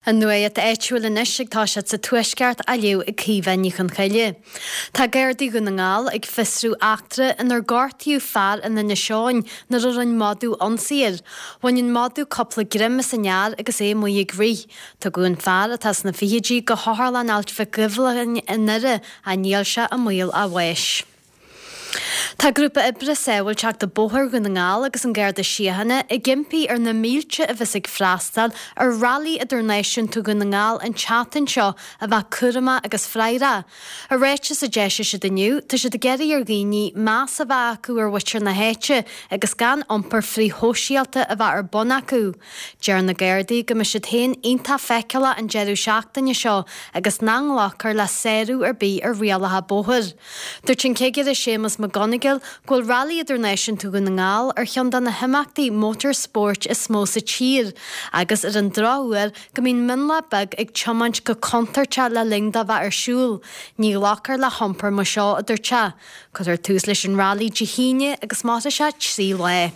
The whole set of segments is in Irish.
An nuaid éitiúil in isigtá se sa tuisceart a liú ag cíhainní chun chaile. Tá géirdaí go na ngáil ag fisrú achtra inar gáirtíú fear in na seáin na an modú ansaíir. Bhain modú coppla grimme sa near agus é mu ag rí. Tá gún fear atas na fihédí go hála alt fa glyflagan in nire a níl se a muil a bhais. Tá grúpa ibre saoil teach de bóthir go na ngáil agus an ggéir de síhanna i gimpí ar na mílte a bheits ag freastal ar rally idirnéisiún tú go na ngáil an chatan seo a bheith curama agus freira. A réite sa déise se daniu, tá se de geirí ar ghaoine más a bheith acu ar witir na héite agus gan ompar frí hóisialta a bheith ar bon acu. Dear na géirdaí go me se tain onanta feiceala an jeirú seachtaine seo agus nánglachar le séirú ar bí ar rialatha bóthir. Dúirt sin céigead a sémas McGonagall ghfuil rally idirnéisiún tú go na ngáil ar cheann na himeachtaí motorsport is mó sa tír, agus ar an dráhuair go mín minla bag ag tiomaint go contarte le lingda bheith ar siúl, ní lachar le hampar mo seo idirte, chud ar tús leis an rally dihíine agus máta se trí le.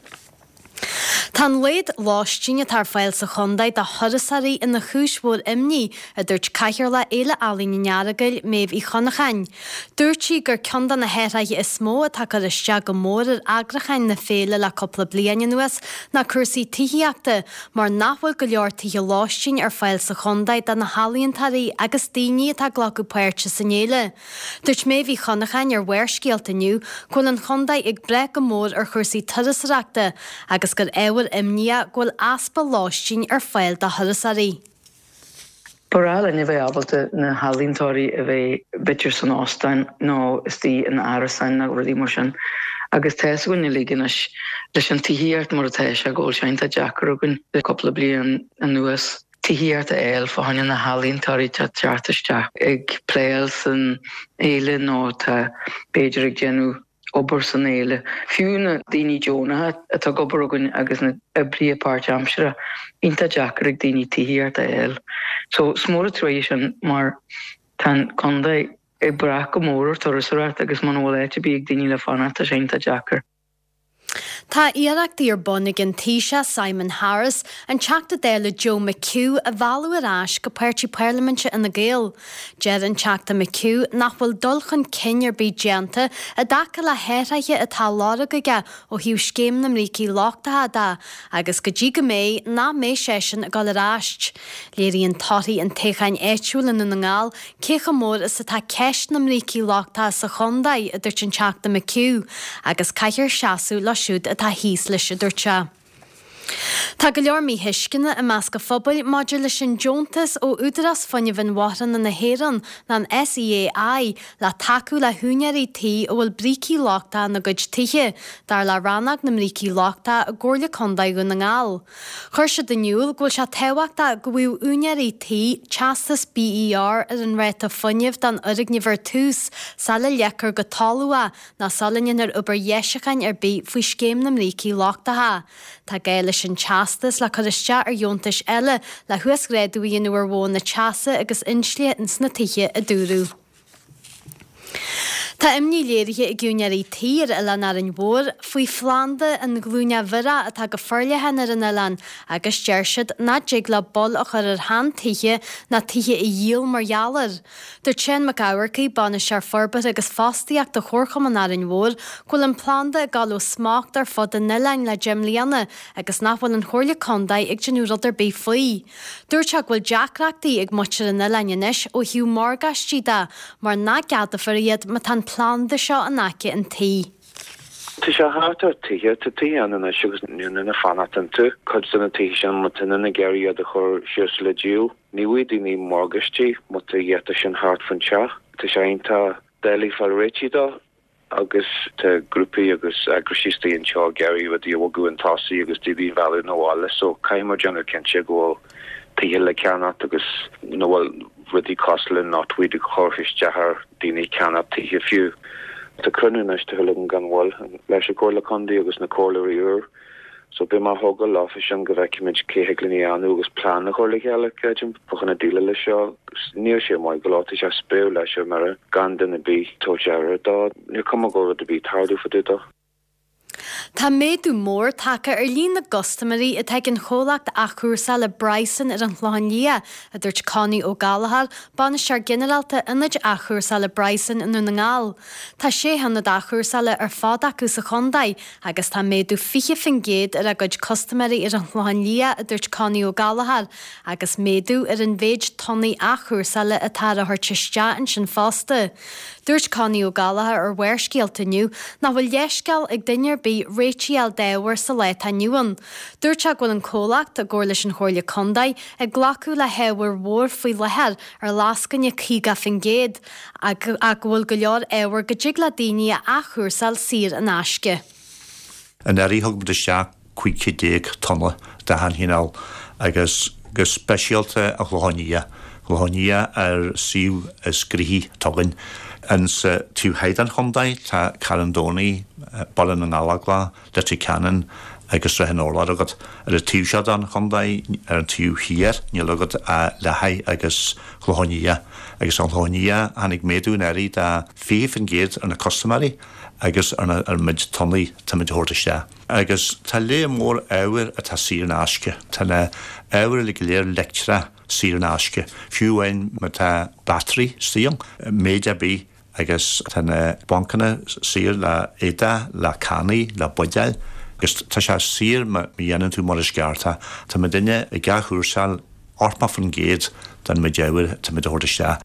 Tá léad láistíine tar fáil sa chundaid a thudasarí ina chúisbór imní a dúirt caiithir le éile alíní nearagail méh í chonachain. Dúirtí gur ceanda na héraige is mó a take iste go mór ar agrachain na féile le coppla bliana nuas na cursaí tííachta, mar nachhfuil go leor tithe láistín ar fáil sa chundaid a na halíonntarí agus daoine tá ghlacu páirte san éile. Dúirt méh í chonachain ar bhuiir iniu chun an chundaid ag bre go mór ar cursaí tudasreachta agus gur éhfuil imnia ghfuil aspa láistín ar fáil de thudasarí. Borál in bheith abalta na halíntóirí a bheith bitir san ástein nó istí in árasain na ruí mar sin. Agus teasúin na líganis leis an tíhíart mar a teis a ggóil seinta Jackar agan le coppla blian an nuas tíhíart a éil fáinne na halíntóirí teartaiste ag pléil san éile nó tá beidir ag genú obair san éile. Fiúna daoine Jónathe atá gobar agan agus na bríapáirt amsire ionta Jackar ag daoine tíhíart a éil. So smóra trééis mar tan condaid ag brach go mór torasarart agus man bhfuil éite bí ag daoine le fanata seinta Jackar. Tá iarachtaí ar bonnig an Taoiseach Simon Harris an teachta déile Joe McHugh a bhailú arás go páirtí Parliamente ina Gael. Deir an teachta McHugh nach bhfuil dulchan cin ar bí déanta a dacha le héirithe atá lára goige ó hiú scéim na mrící láchtathe da, agus go dtí go mé ná mé sésin a gáil aráist. Léiríonn tátaí an téchain éitiúil in na ngáil, cécha mór is atá ceist na mrící láchtathe sa chundaid a dúirt an teachta McHugh, agus caiithir seaasú le siúd atá híos leis dúirte. Tá go leor mí hiiscinne i measc go phobal maidir leis an Jóntas ó údaras fanne bhain waran na héran na an SEAI le taú le húnearí tí ó bhfuil brící láchta na gcuid tithe dar le rannach na mrící láchta a ggóirla condaid go na ngáil. Chuir se daniuúil ghfuil se tehaachta go bhfuil únearí tí teastas BER ar an réit a funineh den urigníomhar tús sala lechar go talúa na salainn ar ubair dhéisechain ar bí faoi scéim na mrící láchtathe. Tá géile sin teastas le chuiste ar Jóntais eile le thuas gréadúí nuair bhin na teasa agus inslia in sna tithe a dúrú. Tá imní léirithe i gúnearí tír a lenar an bhór faoi Flanda an glúne mhira atá go forlathe ar an Ileán agus deirsead na jigla bol a chur ar han tithe na tithe i díol margheallar. Dúirt sin McGowarcaí banna sear forbat agus fástaíach do chórchaman ar an bhór chfuil an planda galú smacht ar fod an Ileán le Jim Líana agus nachhfuil an chóirla condaid ag genú rudar bé faoi. Dúirt se bhfuil deacreachtaí ag muir an Ileán inis ó hiú margastí da mar ná geada for iad ma tan plan de seo an aice an tí. Tá sé hátar tithe tá tí anna sigus nuna na fanatan tú, chud sanna tí sin mutain na geirí a chur sios le díú, ní bhuií ní morgastí mu dhéta sin hart fan teach. Tá sé onanta déalaí fall réití dá agus tá grúpaí agus agrasístaí an seo geirí bh díhgu an tásaí agus tíbí bhealú nóhála, so caiimar deanna cinnte go tithe le ceannat agus nóhfuil rudí coslan ná tuaide chorthis dethar daoine ceannat tithe fiú. Tá crunn is thuile an ganhil leis a cóla condaí agus na cólaí úr, so be mar thugal láfis an go bheicimiid céthe glíanú agus plán na chóla cheala céidim buchanna díla le seo níor sé maiid go láta se spéú leis mar gan duna bí tóteara dá níor cum go a bí tardú fa dúta. Tá méadú mór take líon na gostamarí a teag an cholacht achúsa le Bryson ar an chláin lia a dúirt Connie ó Galahar ban sear generalta inid achúsa le Bryson in na ngáil. Tá sé hanna achúsa le ar fád acu sa chondaid agus tá méadú fiche fin géad ar a goid costamarí ar an chláin lia a dúirt Connie ó Galahar agus méadú ar an bhéid tonna achúsa le atá a thuirte steáin sin fásta. Dúirt Connie ó Galahar ar bhuirscéalta nniu na bhfuil leisceal ag duinear bí réitial déhar sa leit a nniuan. Dúirt a bhfuil an cólacht a gcóir leis an chóirla condaid ag ghlacú le heabhar mhór faoi lethir ar láscanne cíga fin géad ag bhfuil go leor éhar go dtí le daoine a chúrsal sir an aisce. An airí thug de se 50 tonna de han hinál agus go speisialta a chluhaníe. Chluhaníe ar siú a scríhí tugann. An sa túhéid an chondaid tá carandónaí ballan an alagla le tú canan agus ra hen orla agad ar a túsead an chondaid ar an tú hir ní agad a lehaid agus chluhaníe. Agus an chluhaníe hanig méadún airí a fih an géad ar na costamari agus ar mid tonnaí tá mid hórtaiste. Agus tá le mór áhar a tá sír an aisce. Tá le áhar le léir lectra sír an aisce. Fiúhain me tá batterí síam, méide bí agus tána bancanna sír le éda, le canaí, le buideil, agus tá sé sír me dhéanaan tú mar is gearta. Tá me duine i gachúrsal orpa fan géad den me deabhar tá mid hórtaiste.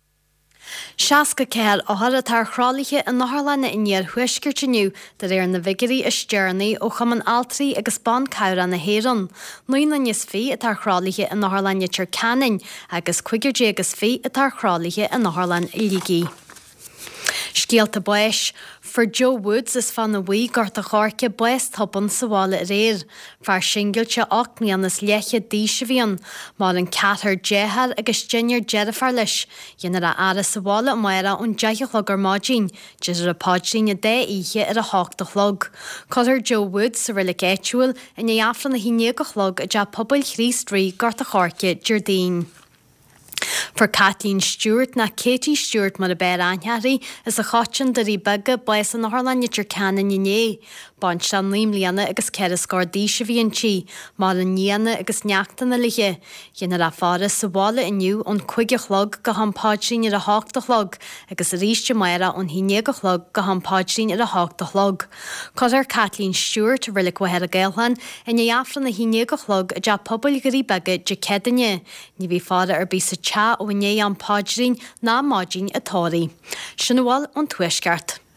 Seaca céil áthar a tar chrálaithe in Natharlanna iníar thuiscirtiniu de réir na vigerí is stearnaí ó chaman altraí agus ban cabhra na héran. Nuain na níos fí a tar chrálaithe in Natharlanna tir canin agus cuigirdé agus fí a tar chrálaithe in Natharlan lígí. Scialta buis, for Joe Woods is fan na bhuí gart a chárce buis topan sa bhála réir. Far singailte 8 míonas leiche díise bhíon, mar an cathar déthar agus Junior Jennifer leis, dhéanaar a ara sa bhála maira ón 10 chlog ar mádín, dis ar a pádín a 10 ihe ar a 8 chlog. Cotar Joe Woods sa rilik éitiúil in é afran na 9 chlog a de pobl chrís trí gart a chárce Jardín. For Kathleen Stewart na Katie Stewart mar a bear anhearí is a cháin de rí bega buis an Natharlanna tir canan iné. Bant se líam líana agus ceir scór díise bhíon tí, mar an níana agus neachtainna lithe. Dhéanaar a fáras sa bhála inniu ón 5 chlog go hampáidrín ar a 8 chlog, agus a ríiste maira ón 9 chlog go hampáidrín ar a 8 chlog. Cotar Kathleen Stewart rilik wahead a gailhan in é afran na 9 chlog a de pobl gurí bega de cedanne. Ní bhí fáda ar bí sa cha ó né an pádrín ná mádín atáí. Sinna bháil an tuisceart.